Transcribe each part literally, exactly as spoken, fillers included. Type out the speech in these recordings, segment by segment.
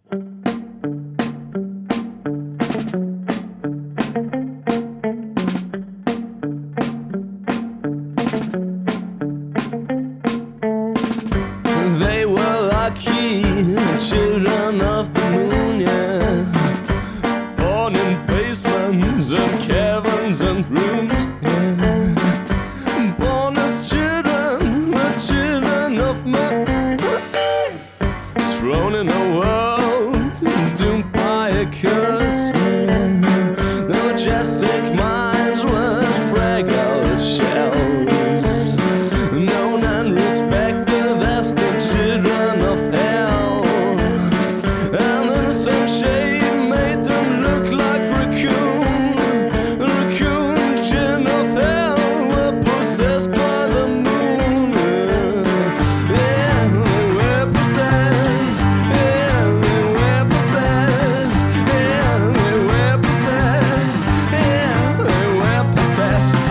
They were lucky children of the moon, yeah. Born in basements and caverns and rooms, yeah. Born as children, the children of man. Thrown in a world doomed by a curse, yeah. The majestic minds were fragile as shells, known and respected as the children of hell. And then some shade made them look like raccoons. The raccoon children of hell were possessed by the moon. Yeah, they were possessed. Yeah, they were possessed. Yeah, they were possessed. Yeah, they were possessed. Oh.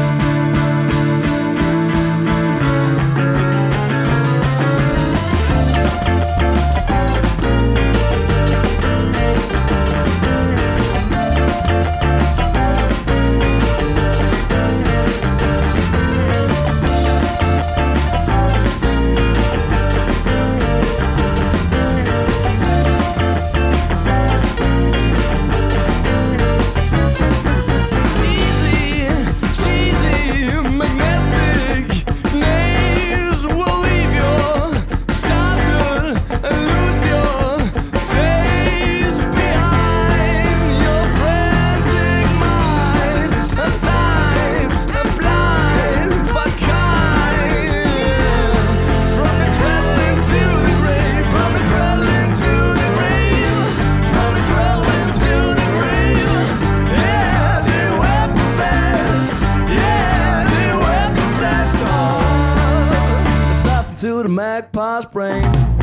Easy, cheesy, magnetic names will leave your childhood and lose your taste behind your frantic mind. Aside and blind but kind. From the cradle into the grave, from the cradle into the grave, from the cradle into the grave. Yeah, they were possessed. Yeah, they were possessed. Oh, it's up to the magpie's brain.